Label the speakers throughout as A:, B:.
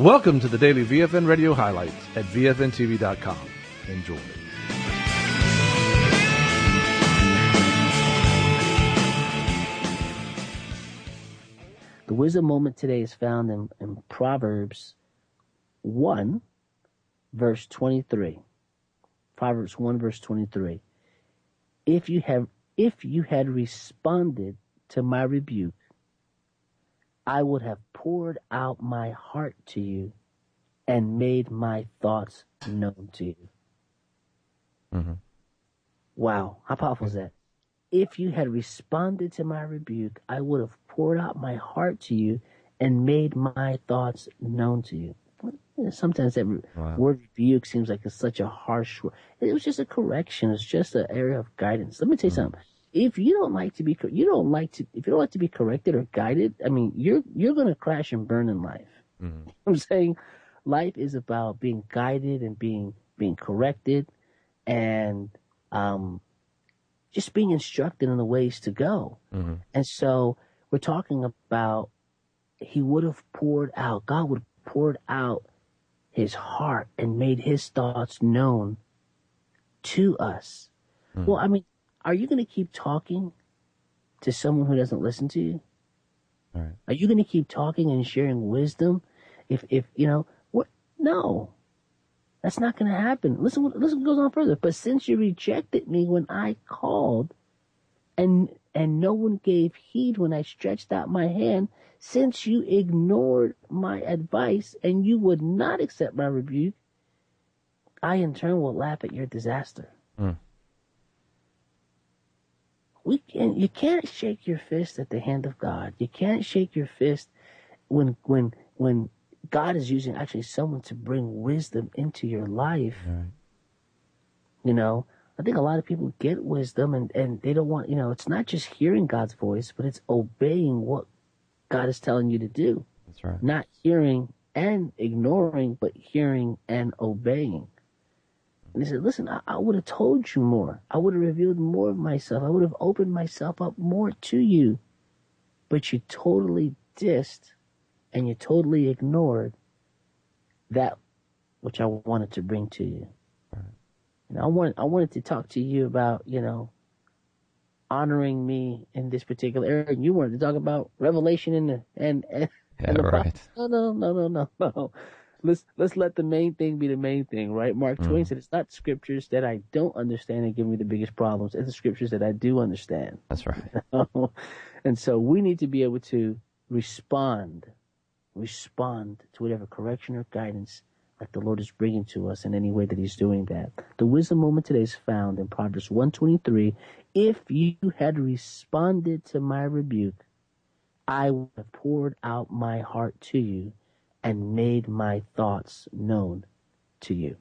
A: Welcome to the daily VFN Radio highlights at VFNTV.com. Enjoy.
B: The wisdom moment today is found in Proverbs 1, verse 23. Proverbs 1, verse 23. If you had responded to my rebuke, I would have poured out my heart to you and made my thoughts known to you.
C: Mm-hmm.
B: Wow, how powerful is that? If you had responded to my rebuke, I would have poured out my heart to you and made my thoughts known to you. Sometimes that word rebuke seems like it's such a harsh word. It was just a correction. It's just an area of guidance. Let me tell you something. If you don't like to be, if you don't like to be corrected or guided, I mean, you're going to crash and burn in life.
C: Mm-hmm.
B: I'm saying life is about being guided and being corrected and, just being instructed in the ways to go.
C: Mm-hmm.
B: And so we're talking about he would have poured out, God would have poured out his heart and made his thoughts known to us.
C: Mm-hmm.
B: Well, I mean, are you going to keep talking to someone who doesn't listen to you?
C: All right.
B: Are you going to keep talking and sharing wisdom? If you know what? No. That's not going to happen. Listen what goes on further. But since you rejected me when I called, and no one gave heed when I stretched out my hand, since you ignored my advice and you would not accept my rebuke, I in turn will laugh at your disaster.
C: Mm.
B: You can't shake your fist at the hand of God. You can't shake your fist when God is using actually someone to bring wisdom into your life.
C: Right.
B: You know, I think a lot of people get wisdom and they don't want, it's not just hearing God's voice, but it's obeying what God is telling you to do.
C: That's right.
B: Not hearing and ignoring, but hearing and obeying. And he said, listen, I would have told you more. I would have revealed more of myself. I would have opened myself up more to you. But you totally dissed and you totally ignored that which I wanted to bring to you.
C: Right.
B: And I wanted to talk to you about, honoring me in this particular area. And you wanted to talk about revelation and
C: Yeah,
B: the
C: right.
B: No. Let's let the main thing be the main thing, right? Mark Twain said it's not scriptures that I don't understand that give me the biggest problems. It's the scriptures that I do understand.
C: That's right.
B: And so we need to be able to respond to whatever correction or guidance like the Lord is bringing to us in any way that he's doing that. The wisdom moment today is found in Proverbs 1:23. If you had responded to my rebuke, I would have poured out my heart to you and made my thoughts known to you.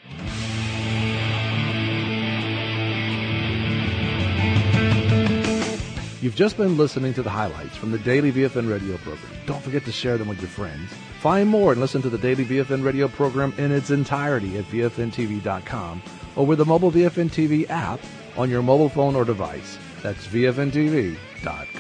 A: You've just been listening to the highlights from the Daily VFN Radio program. Don't forget to share them with your friends. Find more and listen to the Daily VFN Radio program in its entirety at VFNTV.com or with the mobile VFN TV app on your mobile phone or device. That's VFNTV.com.